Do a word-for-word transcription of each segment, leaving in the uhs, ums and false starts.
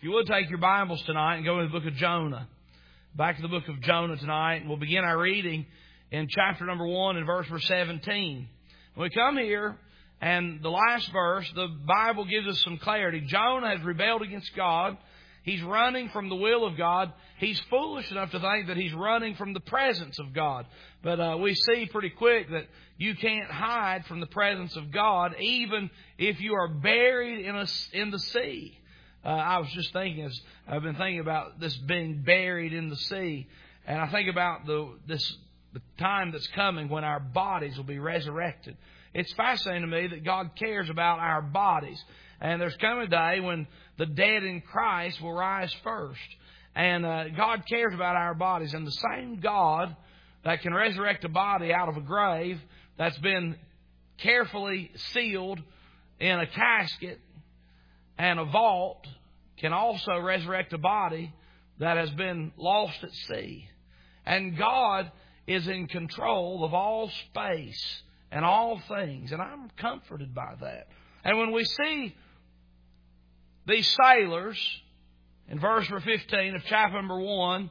you would take your Bibles tonight and go into the book of Jonah. Back to the book of Jonah tonight, and we'll begin our reading in chapter number one and verse number seventeen. When we come here, and the last verse, the Bible gives us some clarity. Jonah has rebelled against God. He's running from the will of God. He's foolish enough to think that he's running from the presence of God. But uh, we see pretty quick that you can't hide from the presence of God, even if you are buried in a, in the sea. Uh, I was just thinking, as I've been thinking about this being buried in the sea, and I think about the this the time that's coming when our bodies will be resurrected. It's fascinating to me that God cares about our bodies. And there's coming a day when the dead in Christ will rise first. And uh, God cares about our bodies. And the same God that can resurrect a body out of a grave that's been carefully sealed in a casket and a vault can also resurrect a body that has been lost at sea. And God is in control of all space and all things. And I'm comforted by that. And when we see these sailors, in verse number fifteen of chapter number one,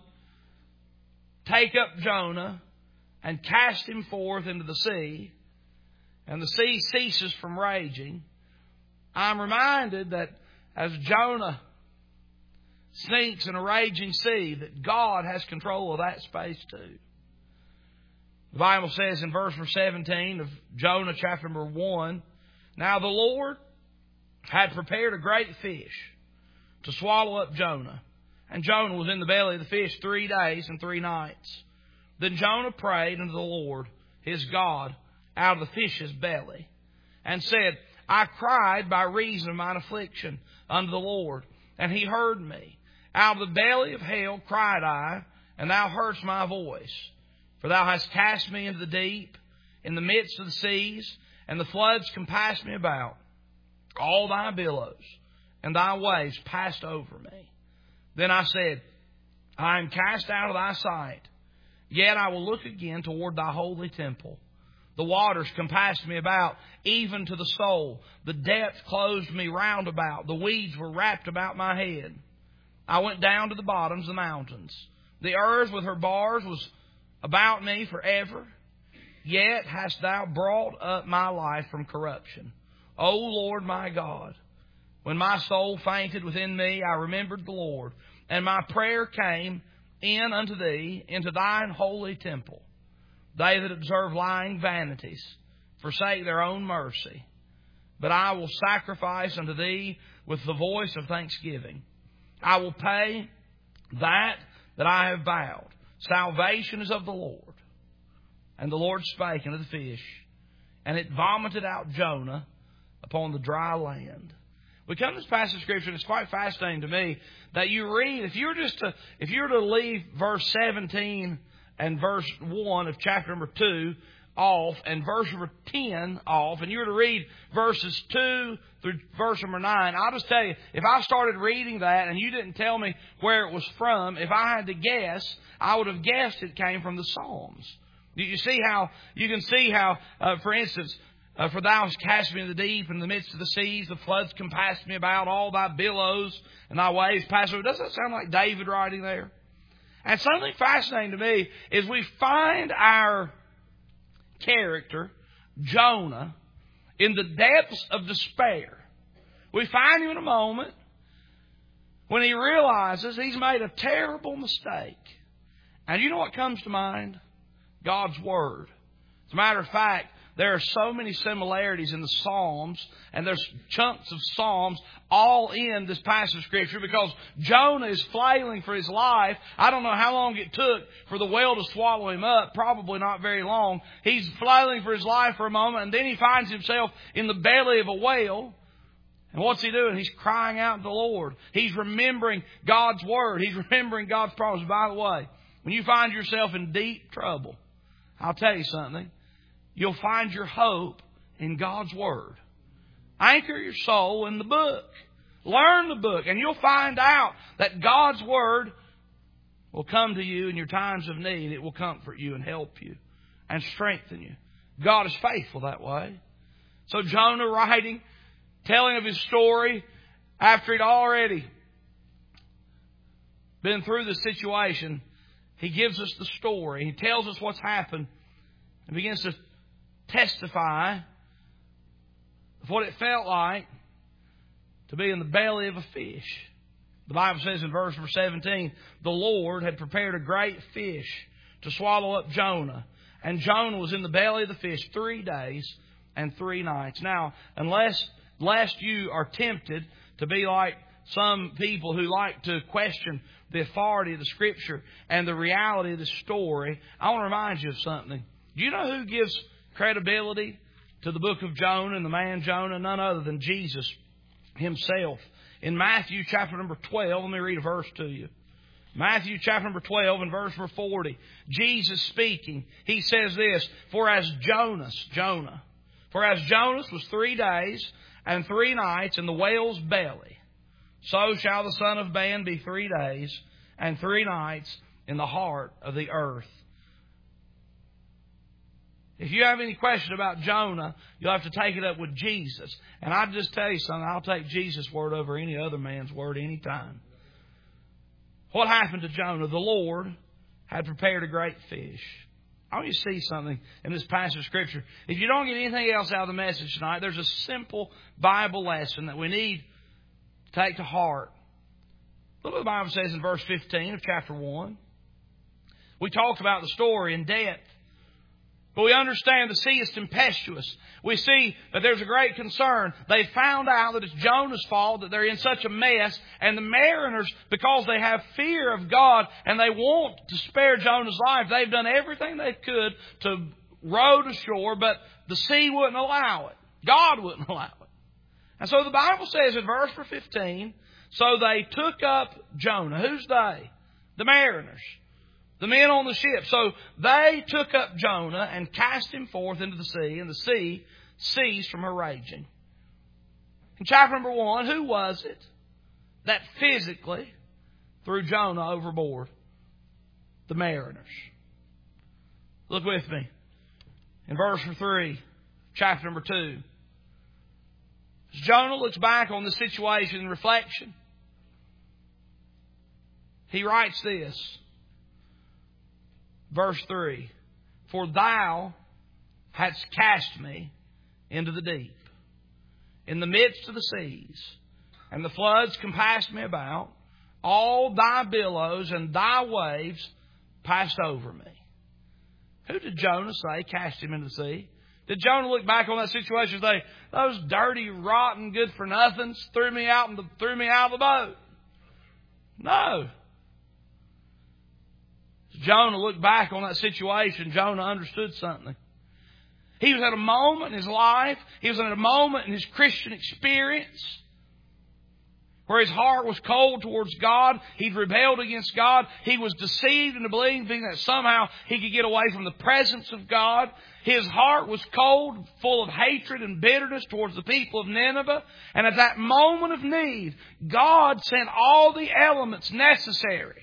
take up Jonah and cast him forth into the sea, and the sea ceases from raging, I'm reminded that as Jonah sinks in a raging sea, that God has control of that space too. The Bible says in verse number seventeen of Jonah chapter number one, now the Lord had prepared a great fish to swallow up Jonah. And Jonah was in the belly of the fish three days and three nights. Then Jonah prayed unto the Lord his God out of the fish's belly, and said, I cried by reason of mine affliction unto the Lord, and he heard me. Out of the belly of hell cried I, and thou heardst my voice. For thou hast cast me into the deep, in the midst of the seas, and the floods compassed me about. All thy billows and thy waves passed over me. Then I said, I am cast out of thy sight, yet I will look again toward thy holy temple. The waters compassed me about, even to the soul. The depth closed me round about. The weeds were wrapped about my head. I went down to the bottoms of the mountains. The earth with her bars was about me forever. Yet hast thou brought up my life from corruption. O Lord my God, when my soul fainted within me, I remembered the Lord, and my prayer came in unto thee, into thine holy temple. They that observe lying vanities forsake their own mercy. But I will sacrifice unto thee with the voice of thanksgiving. I will pay that that I have vowed. Salvation is of the Lord. And the Lord spake unto the fish, and it vomited out Jonah upon the dry land. We come to this passage of Scripture, and it's quite fascinating to me that you read, if you were just to, if you were to leave verse seventeen and verse one of chapter number two off, and verse number ten off, and you were to read verses two through verse number nine, I'll just tell you, if I started reading that and you didn't tell me where it was from, if I had to guess, I would have guessed it came from the Psalms. You see how, you can see how, uh, for instance, Uh, for thou hast cast me into the deep, in the midst of the seas, the floods compassed me about, all thy billows and thy waves passed over. Doesn't that sound like David writing there? And something fascinating to me is we find our character, Jonah, in the depths of despair. We find him in a moment when he realizes he's made a terrible mistake. And you know what comes to mind? God's Word. As a matter of fact, there are so many similarities in the Psalms, and there's chunks of Psalms all in this passage of Scripture, because Jonah is flailing for his life. I don't know how long it took for the whale to swallow him up. Probably not very long. He's flailing for his life for a moment, and then he finds himself in the belly of a whale. And what's he doing? He's crying out to the Lord. He's remembering God's Word. He's remembering God's promise. By the way, when you find yourself in deep trouble, I'll tell you something. You'll find your hope in God's Word. Anchor your soul in the book. Learn the book, and you'll find out that God's Word will come to you in your times of need. It will comfort you and help you and strengthen you. God is faithful that way. So Jonah writing, telling of his story after he'd already been through this situation, he gives us the story. He tells us what's happened and begins to testify of what it felt like to be in the belly of a fish. The Bible says in verse number seventeen, the Lord had prepared a great fish to swallow up Jonah. And Jonah was in the belly of the fish three days and three nights. Now, unless lest you are tempted to be like some people who like to question the authority of the Scripture and the reality of the story, I want to remind you of something. Do you know who gives credibility to the book of Jonah and the man Jonah? None other than Jesus Himself. In Matthew chapter number twelve, let me read a verse to you. Matthew chapter number twelve and verse number forty. Jesus speaking, He says this, For as Jonas, Jonah, for as Jonas was three days and three nights in the whale's belly, so shall the Son of Man be three days and three nights in the heart of the earth. If you have any question about Jonah, you'll have to take it up with Jesus. And I'll just tell you something, I'll take Jesus' word over any other man's word any time. What happened to Jonah? The Lord had prepared a great fish. I want you to see something in this passage of Scripture. If you don't get anything else out of the message tonight, there's a simple Bible lesson that we need to take to heart. Look what the Bible says in verse fifteen of chapter one. We talked about the story in depth. But we understand the sea is tempestuous. We see that there's a great concern. They found out that it's Jonah's fault that they're in such a mess. And the mariners, because they have fear of God and they want to spare Jonah's life, they've done everything they could to row to shore, but the sea wouldn't allow it. God wouldn't allow it. And so the Bible says in verse fifteen, so they took up Jonah. Who's they? The mariners. The men on the ship. So they took up Jonah and cast him forth into the sea, and the sea ceased from her raging. In chapter number one, who was it that physically threw Jonah overboard? The mariners. Look with me. In verse three, chapter number two. As Jonah looks back on the situation in reflection, he writes this. Verse three, For thou hadst cast me into the deep, in the midst of the seas, and the floods compassed me about. All thy billows and thy waves passed over me. Who did Jonah say cast him into the sea? Did Jonah look back on that situation and say, those dirty, rotten, good-for-nothings threw me out and threw me out of the boat? No. Jonah looked back on that situation. Jonah understood something. He was at a moment in his life, he was at a moment in his Christian experience where his heart was cold towards God. He'd rebelled against God. He was deceived into believing that somehow he could get away from the presence of God. His heart was cold, full of hatred and bitterness towards the people of Nineveh. And at that moment of need, God sent all the elements necessary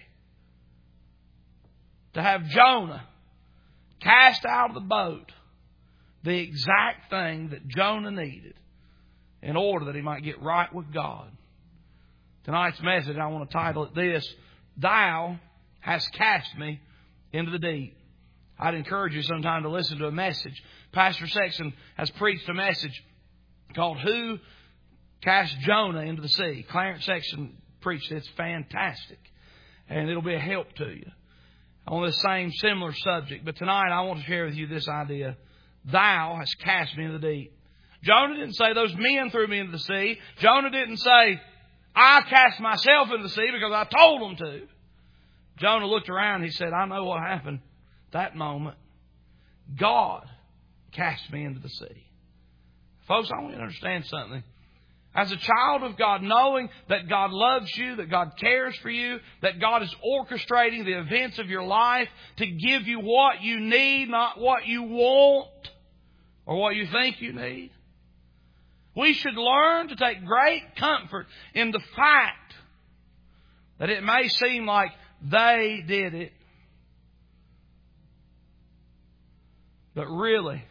to have Jonah cast out of the boat, the exact thing that Jonah needed in order that he might get right with God. Tonight's message, I want to title it this, Thou hast cast me into the deep. I'd encourage you sometime to listen to a message. Pastor Sexton has preached a message called Who Cast Jonah into the Sea? Clarence Sexton preached it. It's fantastic. And it'll be a help to you on this same similar subject. But tonight I want to share with you this idea. Thou hast cast me into the deep. Jonah didn't say those men threw me into the sea. Jonah didn't say I cast myself into the sea because I told them to. Jonah looked around and he said, I know what happened that moment. God cast me into the sea. Folks, I want you to understand something. As a child of God, knowing that God loves you, that God cares for you, that God is orchestrating the events of your life to give you what you need, not what you want or what you think you need. We should learn to take great comfort in the fact that it may seem like they did it, but really,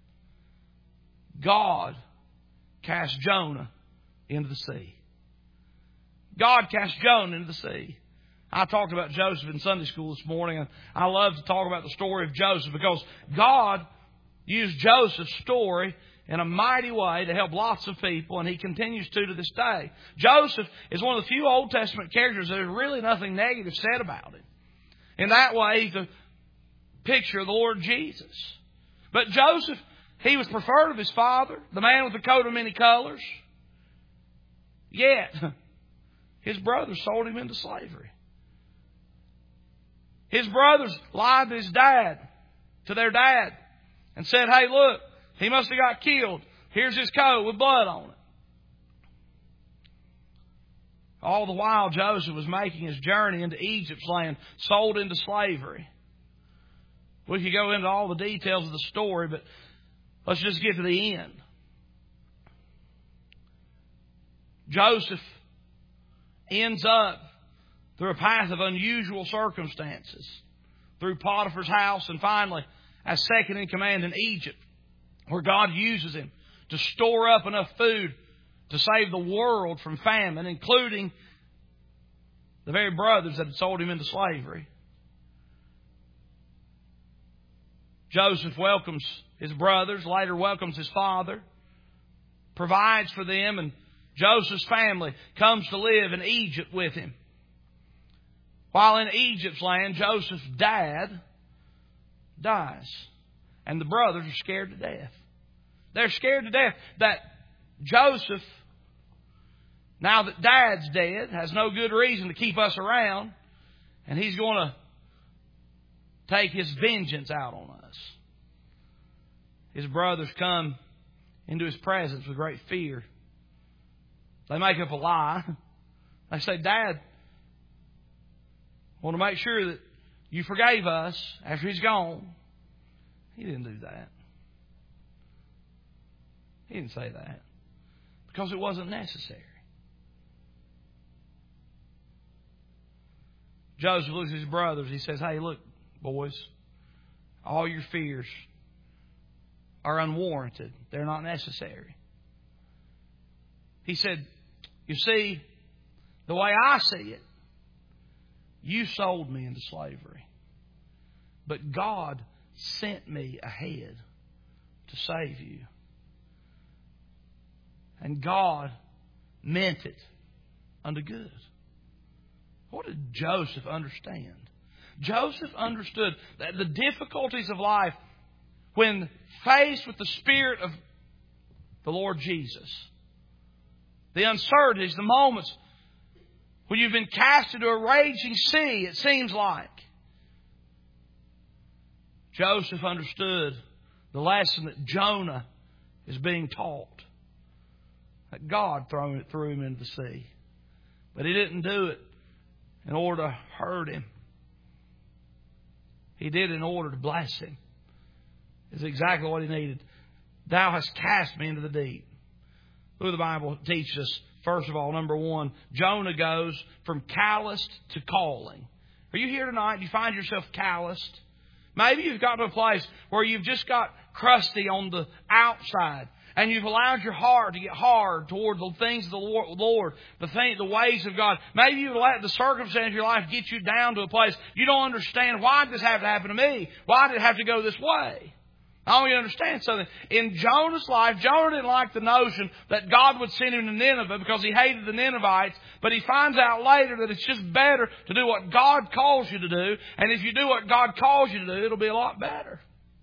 God cast Jonah into the sea. God cast Jonah into the sea. I talked about Joseph in Sunday school this morning, and I love to talk about the story of Joseph because God used Joseph's story in a mighty way to help lots of people, and He continues to to this day. Joseph is one of the few Old Testament characters that there's really nothing negative said about him. In that way, he's a picture of the Lord Jesus. But Joseph, he was preferred of his father, the man with the coat of many colors. Yet, his brothers sold him into slavery. His brothers lied to his dad, to their dad, and said, hey, look, he must have got killed. Here's his coat with blood on it. All the while, Joseph was making his journey into Egypt's land, sold into slavery. We could go into all the details of the story, but let's just get to the end. Joseph ends up through a path of unusual circumstances, through Potiphar's house, and finally as second in command in Egypt, where God uses him to store up enough food to save the world from famine, including the very brothers that had sold him into slavery. Joseph welcomes his brothers, later welcomes his father, provides for them, and Joseph's family comes to live in Egypt with him. While in Egypt's land, Joseph's dad dies, and the brothers are scared to death. They're scared to death that Joseph, now that Dad's dead, has no good reason to keep us around, and he's going to take his vengeance out on us. His brothers come into his presence with great fear. They make up a lie. They say, Dad, I want to make sure that you forgave us after he's gone. He didn't do that. He didn't say that. Because it wasn't necessary. Joseph looks at his brothers. He says, hey, look, boys, all your fears are unwarranted. They're not necessary. He said, you see, the way I see it, you sold me into slavery. But God sent me ahead to save you. And God meant it unto good. What did Joseph understand? Joseph understood that the difficulties of life, when faced with the Spirit of the Lord Jesus, the uncertainties, the moments when you've been cast into a raging sea, it seems like, Joseph understood the lesson that Jonah is being taught. That God threw him into the sea. But He didn't do it in order to hurt him. He did it in order to bless him. It's exactly what he needed. Thou hast cast me into the deep. Look, the Bible teaches us, first of all, number one, Jonah goes from calloused to calling. Are you here tonight? Do you find yourself calloused? Maybe you've got to a place where you've just got crusty on the outside, and you've allowed your heart to get hard toward the things of the Lord, the things, the ways of God. Maybe you've let the circumstance of your life get you down to a place you don't understand. Why did this have to happen to me? Why did it have to go this way? I want you to understand something. In Jonah's life, Jonah didn't like the notion that God would send him to Nineveh because he hated the Ninevites. But he finds out later that it's just better to do what God calls you to do. And if you do what God calls you to do, it'll be a lot better.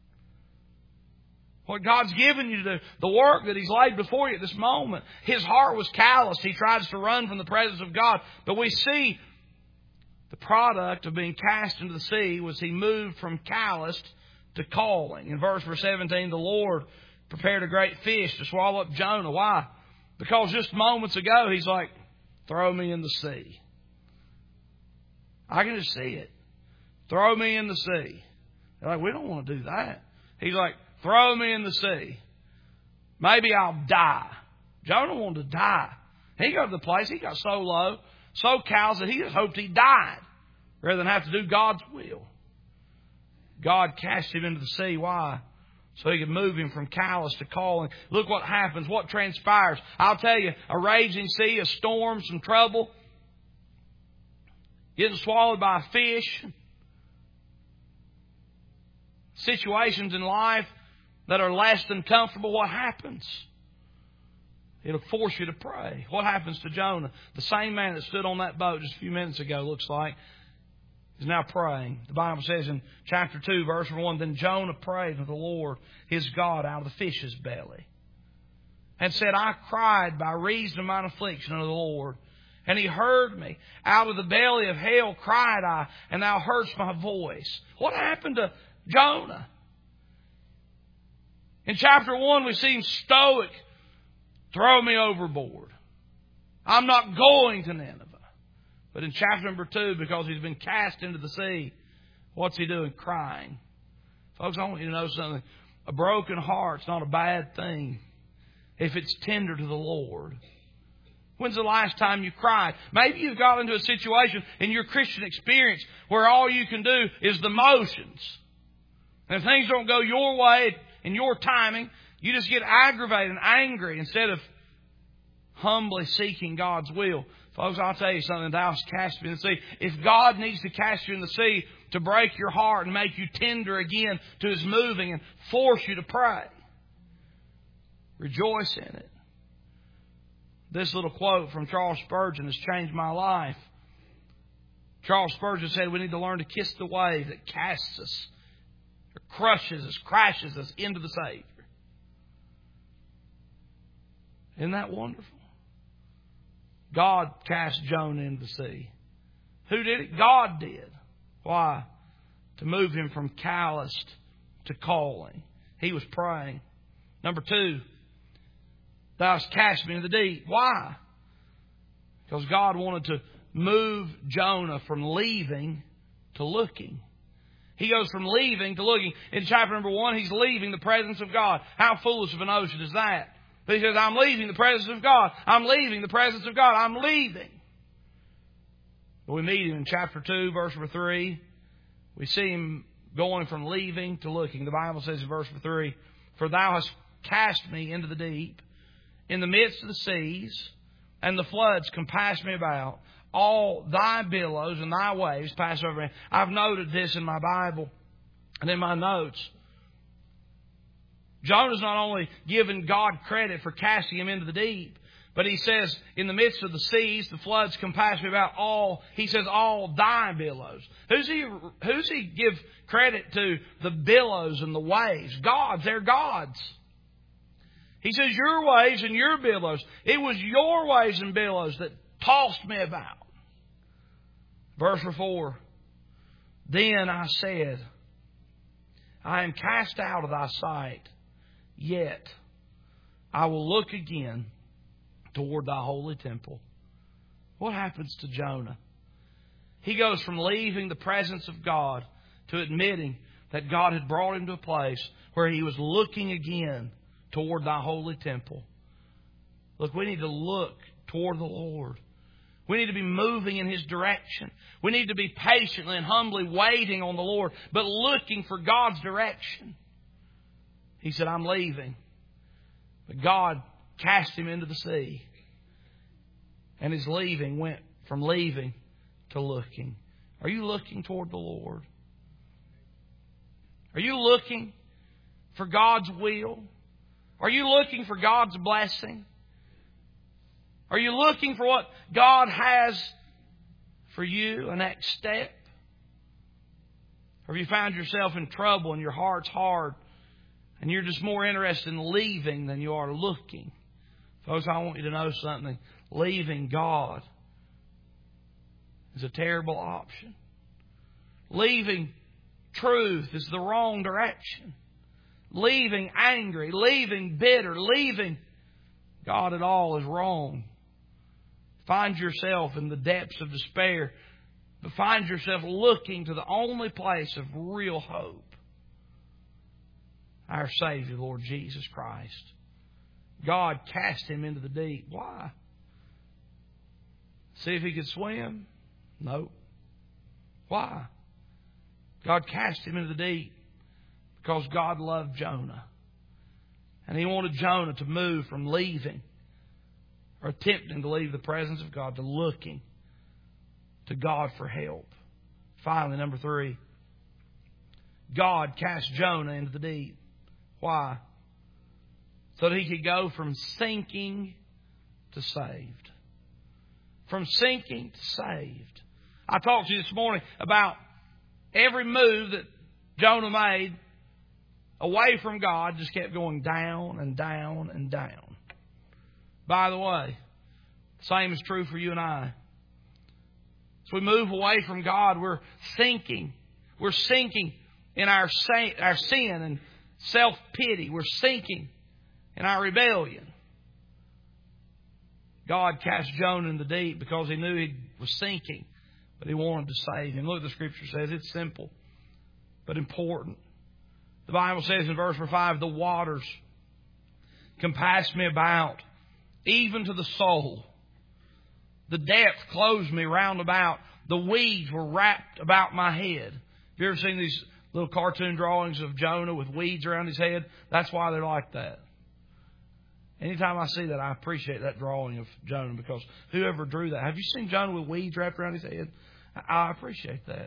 What God's given you to do, the work that He's laid before you at this moment. His heart was calloused. He tries to run from the presence of God. But we see the product of being cast into the sea was he moved from calloused to calling. In verse seventeen, the Lord prepared a great fish to swallow up Jonah. Why? Because just moments ago, He's like, throw me in the sea. I can just see it. Throw me in the sea. They're like, we don't want to do that. He's like, throw me in the sea. Maybe I'll die. Jonah wanted to die. He got to the place, he got so low, so callous that he just hoped he died rather than have to do God's will. God cast him into the sea. Why? So He could move him from callous to calling. Look what happens, what transpires. I'll tell you, a raging sea, a storm, some trouble. getting swallowed by a fish, situations in life that are less than comfortable, what happens? It'll force you to pray. What happens to Jonah? The same man that stood on that boat just a few minutes ago, looks like, is now praying. The Bible says in chapter two, verse one, then Jonah prayed to the Lord his God out of the fish's belly, and said, I cried by reason of mine affliction unto the Lord, and He heard me. Out of the belly of hell cried I, and Thou heardst my voice. What happened to Jonah? In chapter one, we see him stoic. Throw me overboard. I'm not going to Nineveh. But in chapter number two, because he's been cast into the sea, what's he doing? Crying. Folks, I want you to know something. A broken heart's not a bad thing if it's tender to the Lord. When's the last time you cried? Maybe you've got into a situation in your Christian experience where all you can do is the motions. And if things don't go your way in your timing, you just get aggravated and angry instead of humbly seeking God's will. Folks, I'll tell you something. Thou hast cast me in the sea. If God needs to cast you in the sea to break your heart and make you tender again to His moving and force you to pray, rejoice in it. This little quote from Charles Spurgeon has changed my life. Charles Spurgeon said we need to learn to kiss the wave that casts us, or crushes us, crashes us into the Savior. Isn't that wonderful? God cast Jonah into the sea. Who did it? God did. Why? To move him from calloused to calling. He was praying. Number two, Thou hast cast me into the deep. Why? Because God wanted to move Jonah from leaving to looking. He goes from leaving to looking. In chapter number one, he's leaving the presence of God. How foolish of a notion is that? But he says, I'm leaving the presence of God. I'm leaving the presence of God. I'm leaving. But we meet him in chapter two, verse number three. We see him going from leaving to looking. The Bible says in verse number three, For Thou hast cast me into the deep, in the midst of the seas, and the floods compass me about. All Thy billows and Thy waves pass over me. I've noted this in my Bible and in my notes. Jonah's not only giving God credit for casting him into the deep, but he says, in the midst of the seas, the floods compass me about. All, he says, all Thy billows. Who's he, who's he give credit to? The billows and the waves. God's, they're God's. He says, your waves and your billows. It was your waves and billows that tossed me about. Verse four. Then I said, I am cast out of Thy sight. Yet I will look again toward Thy holy temple. What happens to Jonah? He goes from leaving the presence of God to admitting that God had brought him to a place where he was looking again toward Thy holy temple. Look, we need to look toward the Lord. We need to be moving in His direction. We need to be patiently and humbly waiting on the Lord, but looking for God's direction. He said, I'm leaving. But God cast him into the sea. And his leaving went from leaving to looking. Are you looking toward the Lord? Are you looking for God's will? Are you looking for God's blessing? Are you looking for what God has for you, a next step? Or have you found yourself in trouble and your heart's hard and you're just more interested in leaving than you are looking? Folks, I want you to know something. Leaving God is a terrible option. Leaving truth is the wrong direction. Leaving angry, leaving bitter, leaving God at all is wrong. Find yourself in the depths of despair, but find yourself looking to the only place of real hope. Our Savior, Lord Jesus Christ. God cast him into the deep. Why? See if he could swim? No. Why? God cast him into the deep because God loved Jonah. And He wanted Jonah to move from leaving or attempting to leave the presence of God to looking to God for help. Finally, number three, God cast Jonah into the deep. Why? So that he could go from sinking to saved. From sinking to saved. I talked to you this morning about every move that Jonah made away from God just kept going down and down and down. By the way, the same is true for you and I. As we move away from God, we're sinking. We're sinking in our our sin and self-pity. We're sinking in our rebellion. God cast Jonah in the deep because He knew he was sinking, but He wanted to save him. Look, the Scripture says it's simple, but important. The Bible says in verse five, the waters compassed me about, even to the soul. The depth closed me round about. The weeds were wrapped about my head. Have you ever seen these little cartoon drawings of Jonah with weeds around his head? That's why they're like that. Anytime I see that, I appreciate that drawing of Jonah, because whoever drew that. Have you seen Jonah with weeds wrapped around his head? I appreciate that.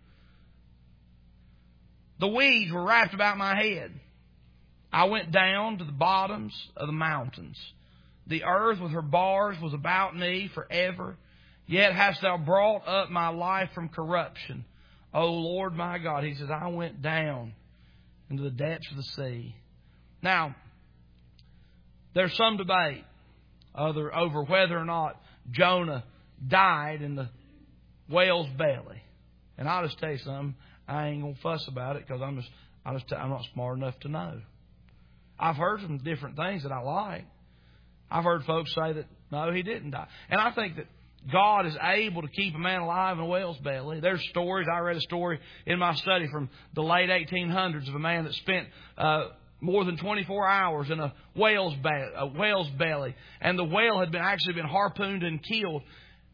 The weeds were wrapped about my head. I went down to the bottoms of the mountains. The earth with her bars was about me forever. Yet hast thou brought up my life from corruption. O Lord my God. He says, I went down into the depths of the sea. Now, there's some debate other, over whether or not Jonah died in the whale's belly. And I'll just tell you something. I ain't going to fuss about it because I'm just, I just, I'm not smart enough to know. I've heard some different things that I like. I've heard folks say that, no, he didn't die. And I think that God is able to keep a man alive in a whale's belly. There's stories. I read a story in my study from the late eighteen hundreds of a man that spent uh, more than twenty-four hours in a whale's, be- a whale's belly. And the whale had been actually been harpooned and killed.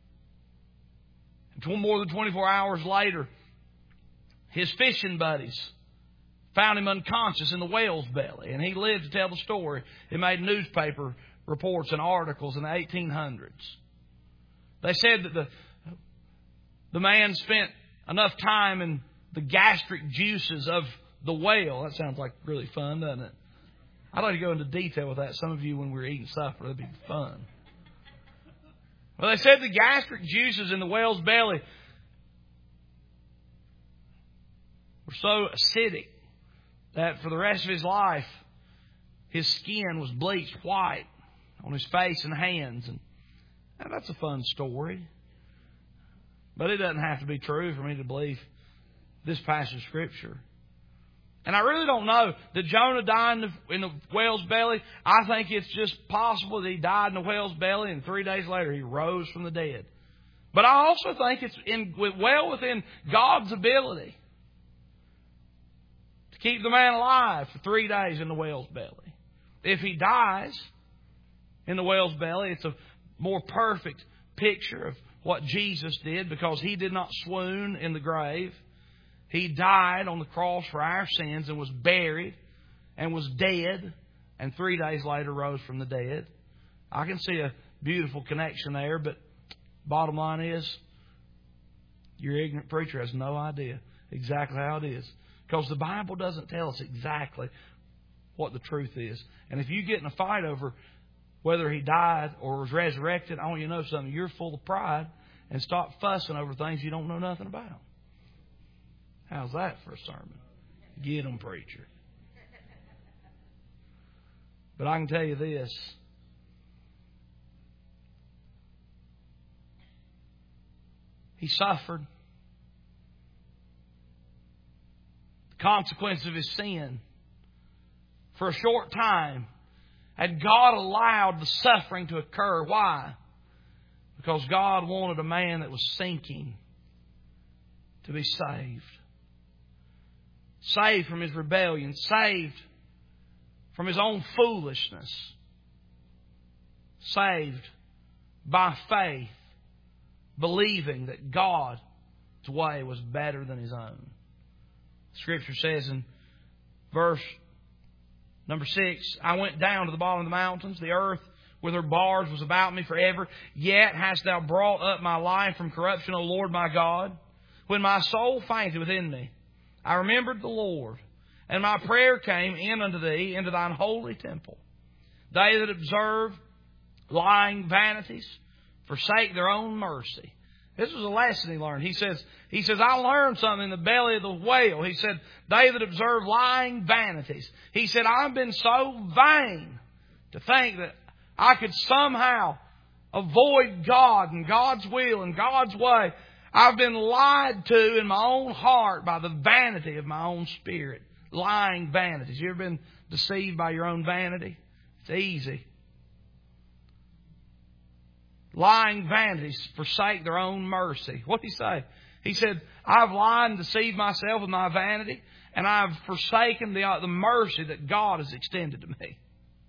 More than twenty-four hours later, his fishing buddies found him unconscious in the whale's belly. And he lived to tell the story. He made newspaper reports and articles in the eighteen hundreds. They said that the, the man spent enough time in the gastric juices of the whale. That sounds like really fun, doesn't it? I'd like to go into detail with that. Some of you, when we're eating supper, that'd be fun. Well, they said the gastric juices in the whale's belly were so acidic that for the rest of his life, his skin was bleached white on his face and hands. And now, that's a fun story. But it doesn't have to be true for me to believe this passage of Scripture. And I really don't know. Did Jonah die in the, in the whale's belly? I think it's just possible that he died in the whale's belly and three days later he rose from the dead. But I also think it's in, well within God's ability to keep the man alive for three days in the whale's belly. If he dies in the whale's belly, it's a more perfect picture of what Jesus did, because He did not swoon in the grave. He died on the cross for our sins and was buried and was dead, and three days later rose from the dead. I can see a beautiful connection there, but bottom line is, your ignorant preacher has no idea exactly how it is, because the Bible doesn't tell us exactly what the truth is. And if you get in a fight over whether He died or was resurrected, I want you to know something. You're full of pride, and stop fussing over things you don't know nothing about. How's that for a sermon? Get 'em, preacher. But I can tell you this. He suffered the consequence of his sin for a short time. And God allowed the suffering to occur. Why? Because God wanted a man that was sinking to be saved. Saved from his rebellion. Saved from his own foolishness. Saved by faith, believing that God's way was better than his own. Scripture says in verse number six, I went down to the bottom of the mountains. The earth with her bars was about me forever. Yet hast thou brought up my life from corruption, O Lord my God. When my soul fainted within me, I remembered the Lord, and my prayer came in unto thee, into thine holy temple. They that observe lying vanities forsake their own mercy. This was a lesson he learned. He says, he says, I learned something in the belly of the whale. He said, they that observe lying vanities. He said, I've been so vain to think that I could somehow avoid God and God's will and God's way. I've been lied to in my own heart by the vanity of my own spirit. Lying vanities. You ever been deceived by your own vanity? It's easy. Lying vanities forsake their own mercy. What did he say? He said, I've lied and deceived myself with my vanity, and I've forsaken the, the mercy that God has extended to me.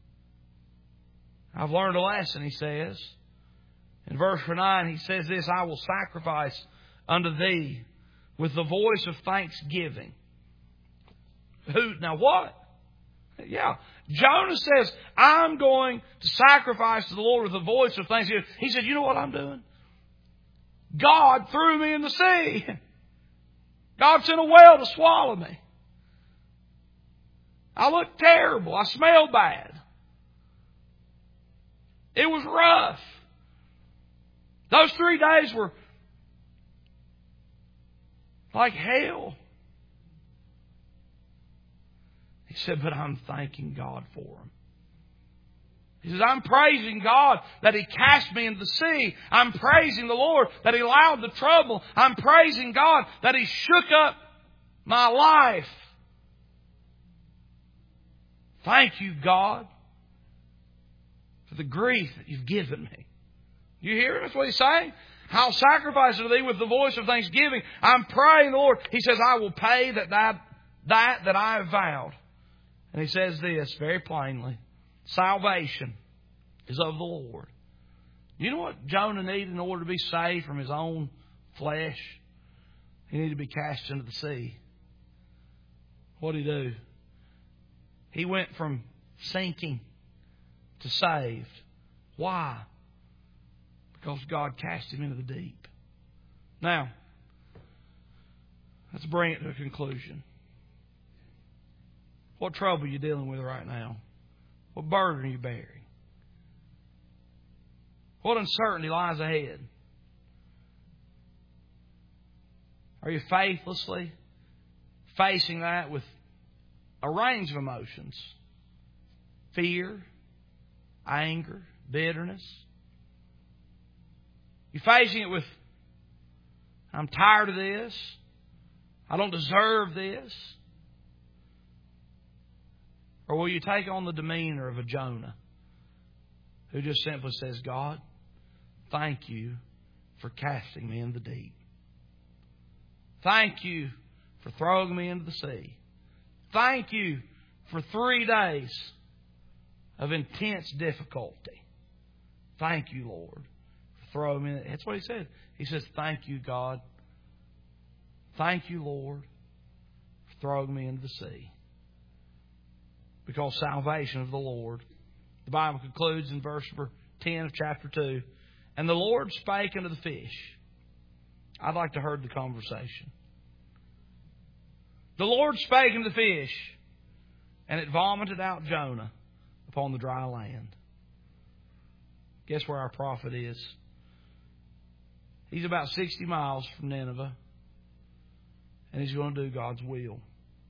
I've learned a lesson, he says. In verse nine, he says this, I will sacrifice unto thee with the voice of thanksgiving. Who? Now what? Yeah. Jonah says, I'm going to sacrifice to the Lord with the voice of thanksgiving. He said, you know what I'm doing? God threw me in the sea. God sent a whale to swallow me. I looked terrible. I smelled bad. It was rough. Those three days were like hell. He said, but I'm thanking God for them. He says, I'm praising God that He cast me into the sea. I'm praising the Lord that He allowed the trouble. I'm praising God that He shook up my life. Thank you, God, for the grief that You've given me. You hear him? That's what he's saying. I'll sacrifice to thee with the voice of thanksgiving. I'm praying the Lord. He says, I will pay that that, that, that I have vowed. And he says this very plainly. Salvation is of the Lord. You know what Jonah needed in order to be saved from his own flesh? He needed to be cast into the sea. What did he do? He went from sinking to saved. Why? Because God cast him into the deep. Now, let's bring it to a conclusion. What trouble are you dealing with right now? What burden are you bearing? What uncertainty lies ahead? Are you faithlessly facing that with a range of emotions? Fear, anger, bitterness. You're facing it with, I'm tired of this. I don't deserve this. Or will you take on the demeanor of a Jonah who just simply says, God, thank you for casting me into the deep. Thank you for throwing me into the sea. Thank you for three days of intense difficulty. Thank you, Lord, for throwing me in. That's what he said. He says, thank you, God. Thank you, Lord, for throwing me into the sea. Because salvation of the Lord. The Bible concludes in verse ten of chapter two. And the Lord spake unto the fish. I'd like to heard the conversation. The Lord spake unto the fish, and it vomited out Jonah upon the dry land. Guess where our prophet is? He's about sixty miles from Nineveh, and he's going to do God's will.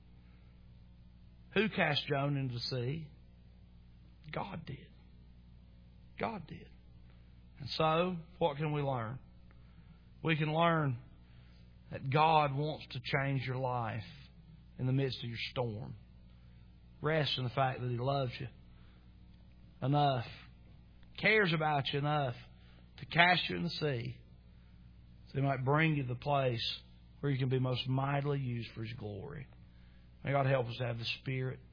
Who cast Jonah into the sea? God did. God did. And so, what can we learn? We can learn that God wants to change your life in the midst of your storm. Rest in the fact that He loves you enough, cares about you enough to cast you in the sea so He might bring you to the place where you can be most mightily used for His glory. May God help us to have the Spirit